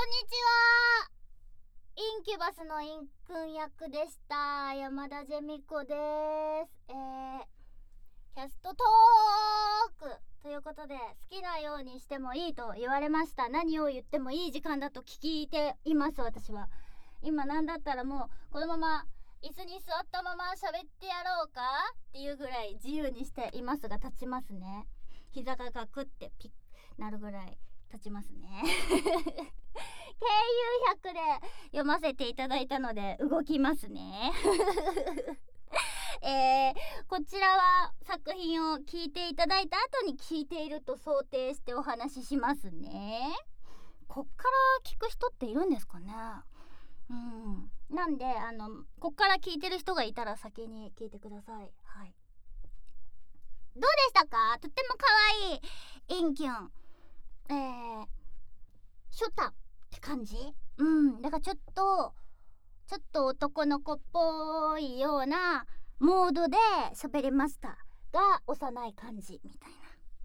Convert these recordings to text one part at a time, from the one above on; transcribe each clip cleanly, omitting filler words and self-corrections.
んにちは。インキュバスのインくん役でした山田ジェミコです。キャストトークということで、好きなようにしてもいいと言われました。何を言ってもいい時間だと聞いています。私は今なんだったらもうこのまま椅子に座ったまま喋ってやろうかっていうぐらい自由にしていますが、立ちますね。膝がガクってピッなるぐらい立ちますねKU100 で読ませていただいたので動きますねこちらは作品を聞いていただいた後に聞いていると想定してお話ししますね。こっから聞く人っているんですかね。なんでこっから聞いてる人がいたら先に聞いてください。はい、どうでしたか。とっても可愛いインキュン、ショタって感じ。だからちょっと男の子っぽいようなモードで喋りましたが、幼い感じみたいな。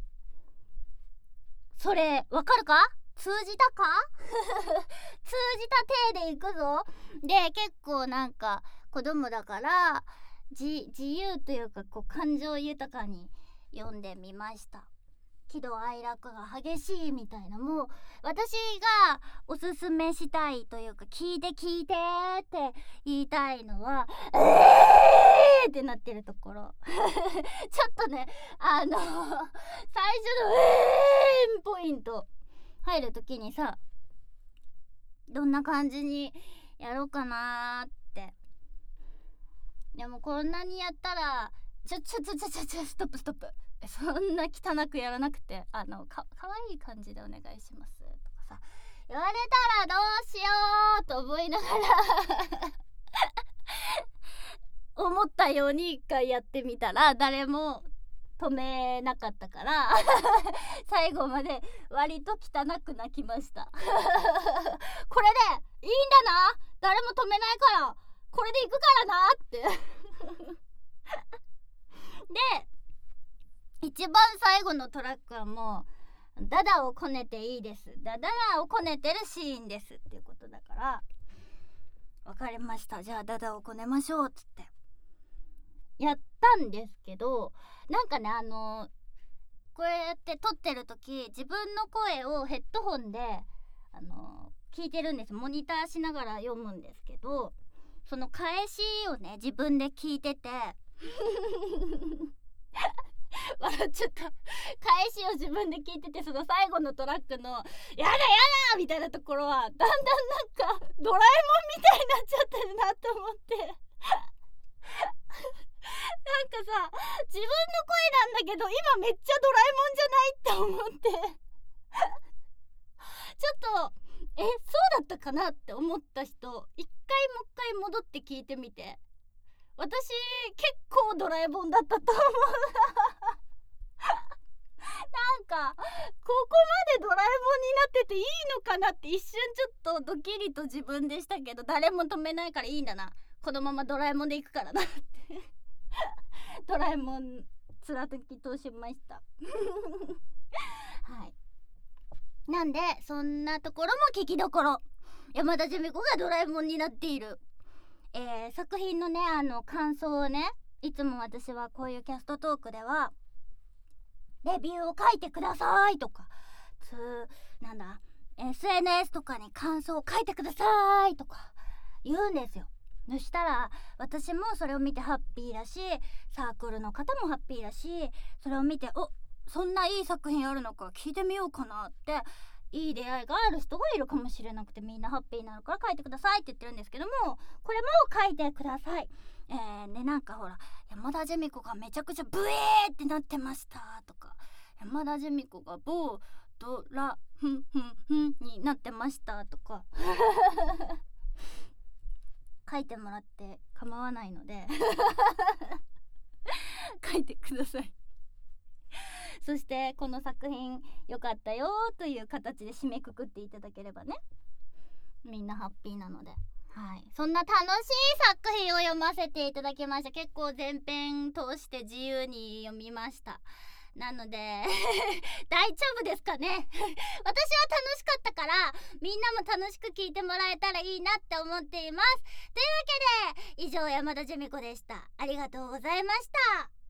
それわかるか。通じたか通じた体でいくぞ。で、結構なんか子供だから自由というか、こう感情豊かに読んでみました。喜怒哀楽が激しいみたいな、もう私がおすすめしたいというか、聞いてって言いたいのはってなってるところちょっとね、最初のポイント入るときにさ、どんな感じにやろうかなーって。でもこんなにやったらストップそんな汚くやらなくて、かわいい感じでお願いしますとかさ、言われたらどうしようと思いながら思ったように一回やってみたら誰も止めなかったから最後まで割と汚く泣きましたこれでいいんだな、誰も止めないからこれでいくからなってで、一番最後のトラックはもうダダをこねていいです、ダダをこねてるシーンですっていうことだから、わかりました、じゃあダダをこねましょうっつってやったんですけど、なんかね、こうやって撮ってる時自分の声をヘッドホンで聞いてるんです。モニターしながら読むんですけど、その返しをね自分で聞いてて笑っちゃった。返しを自分で聞いてて、その最後のトラックのやだみたいなところはだんだんなんかドラえもんみたいになっちゃってるなと思ってなんかさ、自分の声なんだけど今めっちゃドラえもんじゃないって思ってちょっとそうだったかなって思った人、もう一回戻って聞いてみて。私結構ドラえもんだったと思うなんかここまでドラえもんになってていいのかなって一瞬ちょっとドキリと自分でしたけど、誰も止めないからいいんだな、このままドラえもんでいくからなってドラえもん貫き通しましたはい、なんでそんなところも聞きどころ。山田ジェミコがドラえもんになっている、作品のね感想をね、いつも私はこういうキャストトークではレビューを書いてくださいとか、SNS とかに感想を書いてくださいとか言うんですよ。そしたら私もそれを見てハッピーだし、サークルの方もハッピーだし、それを見てそんないい作品あるのか聞いてみようかなって、いい出会いがある人がいるかもしれなくて、みんなハッピーになるから書いてくださいって言ってるんですけども、これも書いてください。でなんかほら、山田ジェミコがめちゃくちゃブエーってなってましたとか、山田ジェミコが某ドラになってましたとか書いてもらって構わないので書いてくださいそしてこの作品良かったよという形で締めくくっていただければね、みんなハッピーなので、はい、そんな楽しい作品を読ませていただきました。結構前編通して自由に読みました。 なので大丈夫ですかね私は楽しかったからみんなも楽しく聞いてもらえたらいいなって思っています。というわけで以上、山田ジェミコでした。ありがとうございました。